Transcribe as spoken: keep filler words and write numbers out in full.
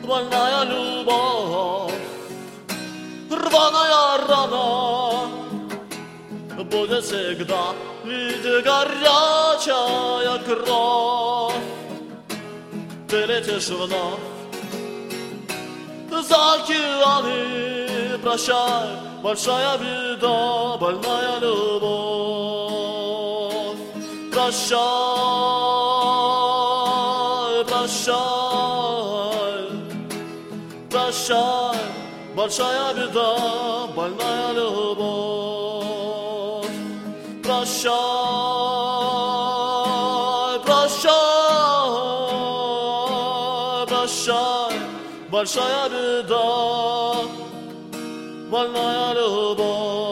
больная любовь, рваная рана будет всегда, ведь горячая кровь. Ты летишь вновь за океаны, прощай, большая беда, больная любовь. Прощай, прощай, прощай, большая беда, больная любовь. Прощай, прощай, прощай, большая беда, больная любовь.